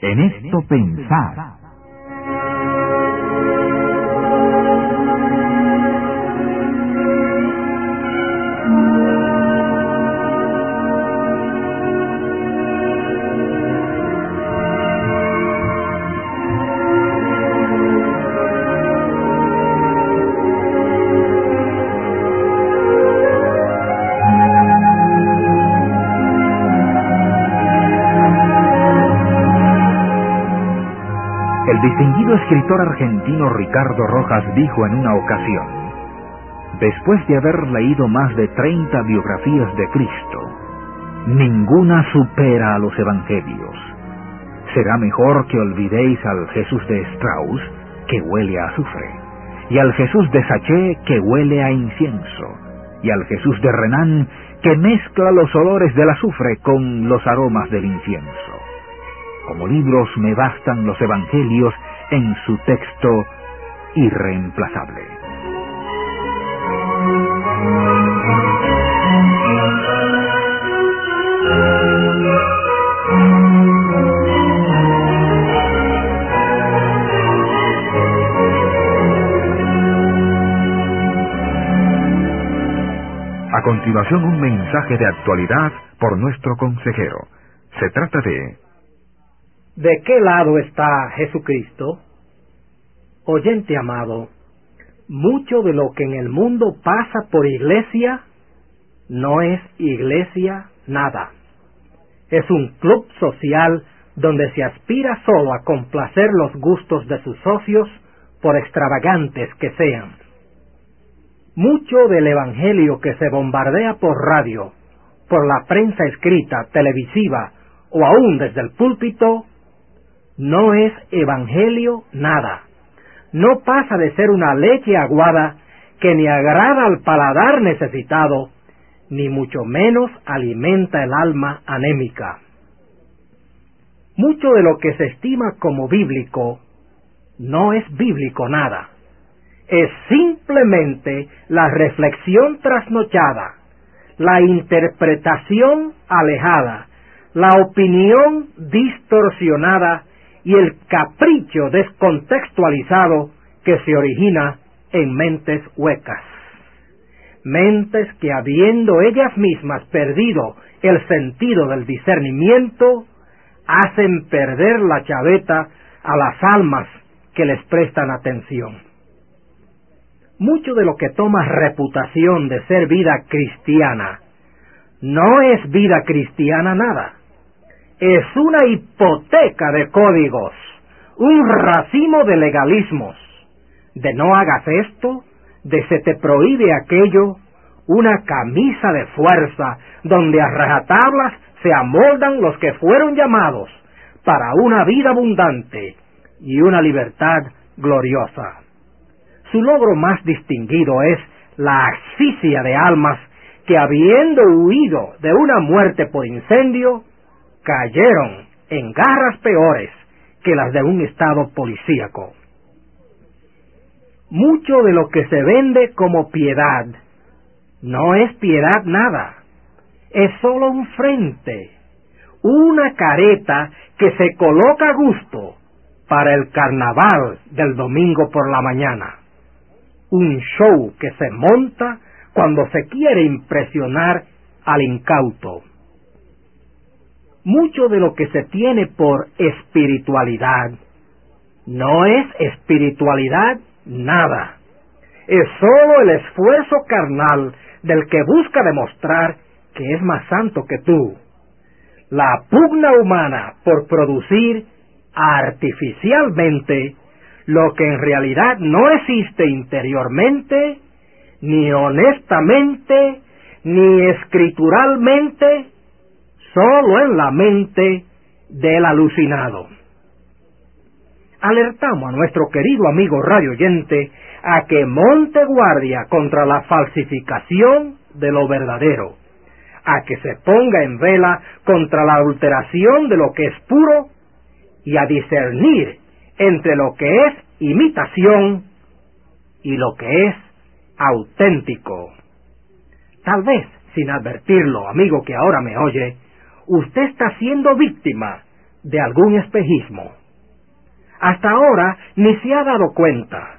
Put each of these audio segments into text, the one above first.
En esto pensad. El distinguido escritor argentino Ricardo Rojas dijo en una ocasión: después de haber leído más de 30 biografías de Cristo, ninguna supera a los evangelios. Será mejor que olvidéis al Jesús de Strauss, que huele a azufre, y al Jesús de Sachet, que huele a incienso, y al Jesús de Renan, que mezcla los olores del azufre con los aromas del incienso. Como libros me bastan los evangelios en su texto irreemplazable. A continuación, un mensaje de actualidad por nuestro consejero. Se trata de... ¿De qué lado está Jesucristo? Oyente amado, mucho de lo que en el mundo pasa por iglesia no es iglesia nada. Es un club social donde se aspira solo a complacer los gustos de sus socios, por extravagantes que sean. Mucho del evangelio que se bombardea por radio, por la prensa escrita, televisiva o aún desde el púlpito, no es evangelio nada. No pasa de ser una leche aguada que ni agrada al paladar necesitado, ni mucho menos alimenta el alma anémica. Mucho de lo que se estima como bíblico no es bíblico nada. Es simplemente la reflexión trasnochada, la interpretación alejada, la opinión distorsionada y el capricho descontextualizado que se origina en mentes huecas. Mentes que, habiendo ellas mismas perdido el sentido del discernimiento, hacen perder la chaveta a las almas que les prestan atención. Mucho de lo que toma reputación de ser vida cristiana no es vida cristiana nada. Es una hipoteca de códigos, un racimo de legalismos, de no hagas esto, de se te prohíbe aquello, una camisa de fuerza donde a rajatablas se amoldan los que fueron llamados para una vida abundante y una libertad gloriosa. Su logro más distinguido es la asfixia de almas que, habiendo huido de una muerte por incendio, cayeron en garras peores que las de un estado policíaco. Mucho de lo que se vende como piedad no es piedad nada. Es solo un frente, una careta que se coloca a gusto para el carnaval del domingo por la mañana. Un show que se monta cuando se quiere impresionar al incauto. Mucho de lo que se tiene por espiritualidad no es espiritualidad nada. Es solo el esfuerzo carnal del que busca demostrar que es más santo que tú. La pugna humana por producir artificialmente lo que en realidad no existe interiormente, ni honestamente, ni escrituralmente, solo en la mente del alucinado. Alertamos a nuestro querido amigo radioyente a que monte guardia contra la falsificación de lo verdadero, a que se ponga en vela contra la adulteración de lo que es puro y a discernir entre lo que es imitación y lo que es auténtico. Tal vez, sin advertirlo, amigo que ahora me oye, usted está siendo víctima de algún espejismo. Hasta ahora ni se ha dado cuenta.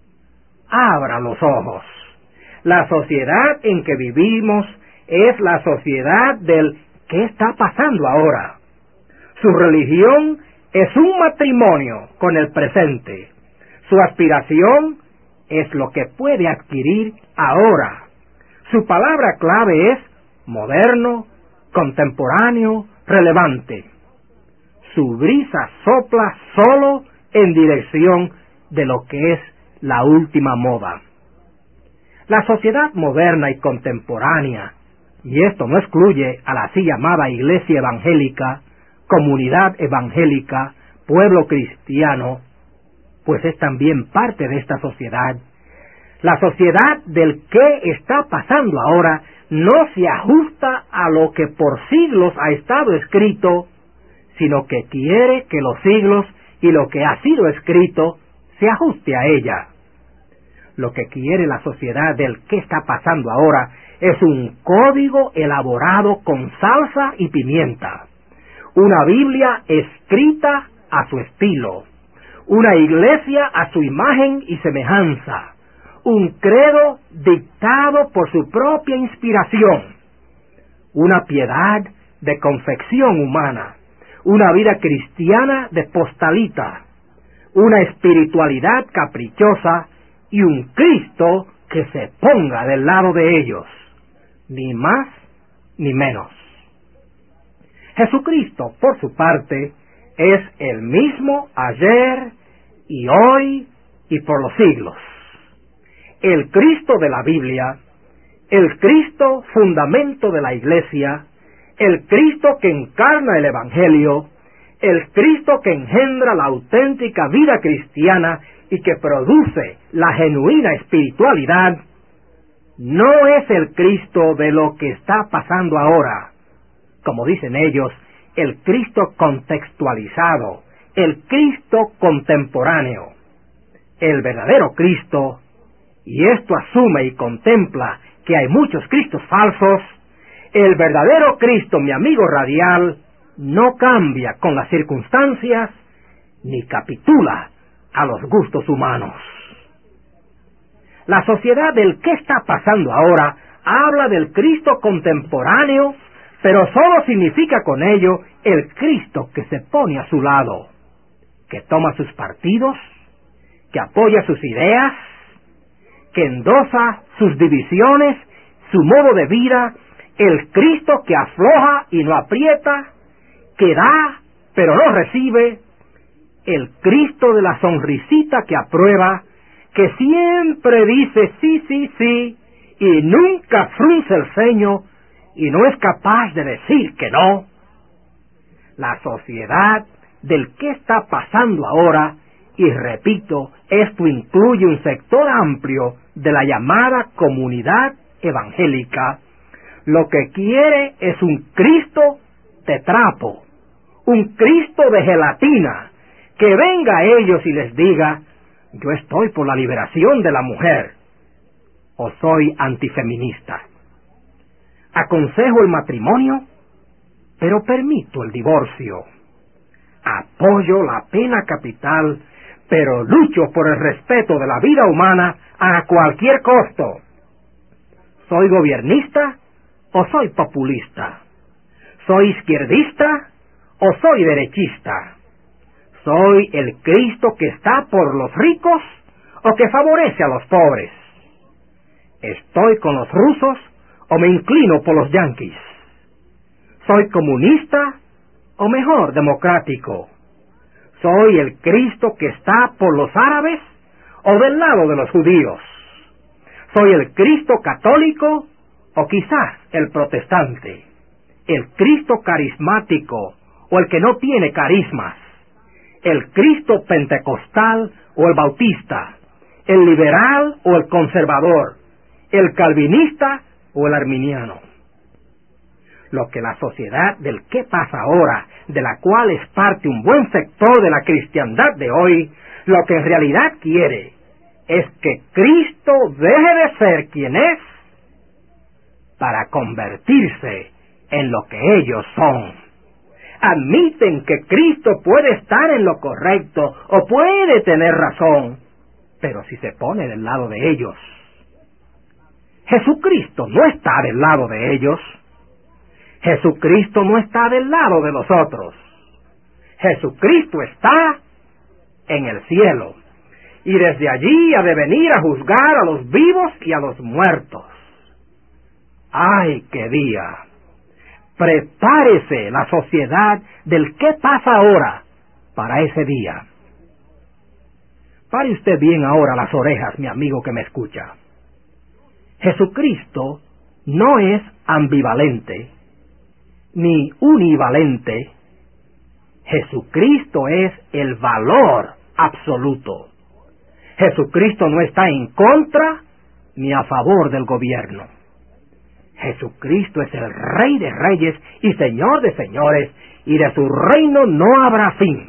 Abra los ojos. La sociedad en que vivimos es la sociedad del ¿qué está pasando ahora? Su religión es un matrimonio con el presente. Su aspiración es lo que puede adquirir ahora. Su palabra clave es moderno, contemporáneo, relevante. Su brisa sopla solo en dirección de lo que es la última moda. La sociedad moderna y contemporánea, y esto no excluye a la así llamada iglesia evangélica, comunidad evangélica, pueblo cristiano, pues es también parte de esta sociedad. La sociedad del qué está pasando ahora no se ajusta a lo que por siglos ha estado escrito, sino que quiere que los siglos y lo que ha sido escrito se ajuste a ella. Lo que quiere la sociedad del qué está pasando ahora es un código elaborado con salsa y pimienta, una Biblia escrita a su estilo, una iglesia a su imagen y semejanza, un credo dictado por su propia inspiración, una piedad de confección humana, una vida cristiana de postalita, una espiritualidad caprichosa y un Cristo que se ponga del lado de ellos, ni más ni menos. Jesucristo, por su parte, es el mismo ayer y hoy y por los siglos. El Cristo de la Biblia, el Cristo fundamento de la Iglesia, el Cristo que encarna el Evangelio, el Cristo que engendra la auténtica vida cristiana y que produce la genuina espiritualidad, no es el Cristo de lo que está pasando ahora, como dicen ellos, el Cristo contextualizado, el Cristo contemporáneo. El verdadero Cristo, y esto asume y contempla que hay muchos Cristos falsos, el verdadero Cristo, mi amigo radial, no cambia con las circunstancias ni capitula a los gustos humanos. La sociedad del qué está pasando ahora habla del Cristo contemporáneo, pero solo significa con ello el Cristo que se pone a su lado, que toma sus partidos, que apoya sus ideas, que endosa sus divisiones, su modo de vida, el Cristo que afloja y no aprieta, que da pero no recibe, el Cristo de la sonrisita que aprueba, que siempre dice sí, sí, sí, y nunca frunce el ceño, y no es capaz de decir que no. La sociedad del qué está pasando ahora, y repito, esto incluye un sector amplio de la llamada comunidad evangélica, lo que quiere es un Cristo de trapo, un Cristo de gelatina, que venga a ellos y les diga, yo estoy por la liberación de la mujer, o soy antifeminista. Aconsejo el matrimonio, pero permito el divorcio. Apoyo la pena capital, pero lucho por el respeto de la vida humana a cualquier costo. ¿Soy gobiernista o soy populista? ¿Soy izquierdista o soy derechista? ¿Soy el Cristo que está por los ricos o que favorece a los pobres? ¿Estoy con los rusos o me inclino por los yanquis? ¿Soy comunista o mejor democrático? ¿Soy el Cristo que está por los árabes o del lado de los judíos? ¿Soy el Cristo católico o quizás el protestante? ¿El Cristo carismático o el que no tiene carismas? ¿El Cristo pentecostal o el bautista? ¿El liberal o el conservador? ¿El calvinista o el arminiano? Lo que la sociedad del qué pasa ahora, de la cual es parte un buen sector de la cristiandad de hoy, lo que en realidad quiere es que Cristo deje de ser quien es para convertirse en lo que ellos son. admiten que Cristo puede estar en lo correcto o puede tener razón, pero si se pone del lado de ellos, Jesucristo no está del lado de ellos. Jesucristo no está del lado de los otros. Jesucristo está en el cielo, y desde allí ha de venir a juzgar a los vivos y a los muertos. ¡Ay, qué día! Prepárese la sociedad del qué pasa ahora para ese día. Pare usted bien ahora las orejas, mi amigo que me escucha. Jesucristo no es ambivalente ni univalente. Jesucristo es el valor absoluto. Jesucristo no está en contra ni a favor del gobierno. Jesucristo es el Rey de Reyes y Señor de Señores, y de su reino no habrá fin.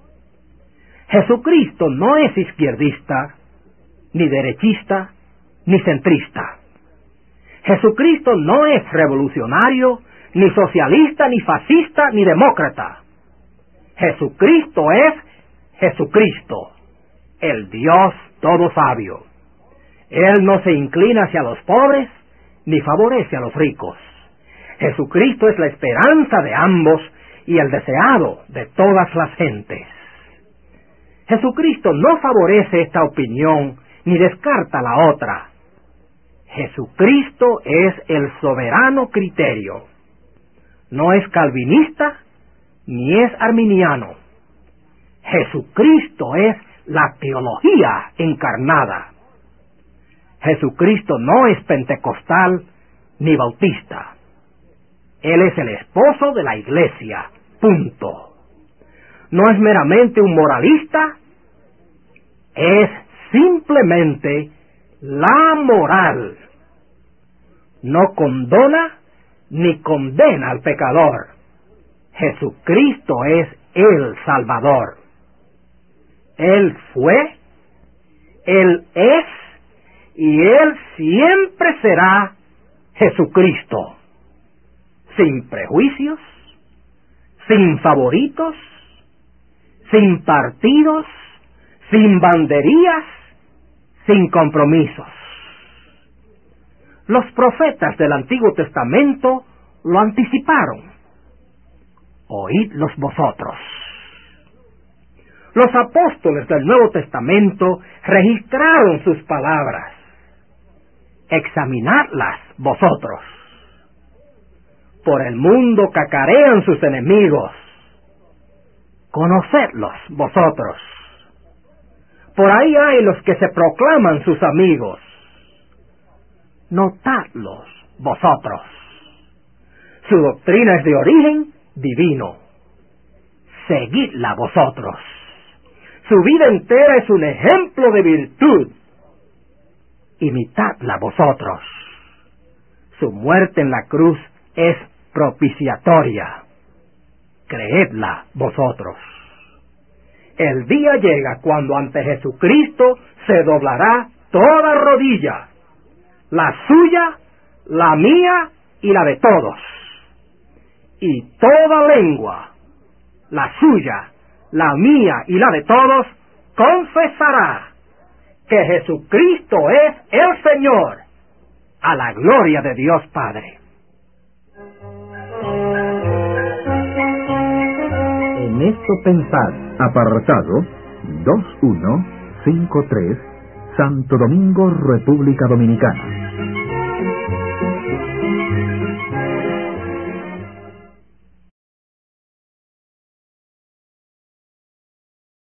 Jesucristo no es izquierdista, ni derechista, ni centrista. Jesucristo no es revolucionario, ni socialista, ni fascista, ni demócrata. Jesucristo es Jesucristo, el Dios todo sabio. Él no se inclina hacia los pobres, ni favorece a los ricos. Jesucristo es la esperanza de ambos y el deseado de todas las gentes. Jesucristo no favorece esta opinión, ni descarta la otra. Jesucristo es el soberano criterio. No es calvinista, ni es arminiano. Jesucristo es la teología encarnada. Jesucristo no es pentecostal ni bautista. Él es el esposo de la iglesia, punto. No es meramente un moralista, es simplemente la moral. No condona ni condena al pecador. Jesucristo es el Salvador. Él fue, Él es, y Él siempre será Jesucristo. Sin prejuicios, sin favoritos, sin partidos, sin banderías, sin compromisos. Los profetas del Antiguo Testamento lo anticiparon. Oídlos vosotros. Los apóstoles del Nuevo Testamento registraron sus palabras. Examinadlas vosotros. Por el mundo cacarean sus enemigos. Conocedlos vosotros. Por ahí hay los que se proclaman sus amigos. Notadlos vosotros. Su doctrina es de origen divino. Seguidla vosotros. Su vida entera es un ejemplo de virtud. Imitadla vosotros. Su muerte en la cruz es propiciatoria. Creedla vosotros. El día llega cuando ante Jesucristo se doblará toda rodilla, la suya, la mía y la de todos. Y toda lengua, la suya, la mía y la de todos, confesará que Jesucristo es el Señor, a la gloria de Dios Padre. En esto pensad, apartado 2153, Santo Domingo, República Dominicana.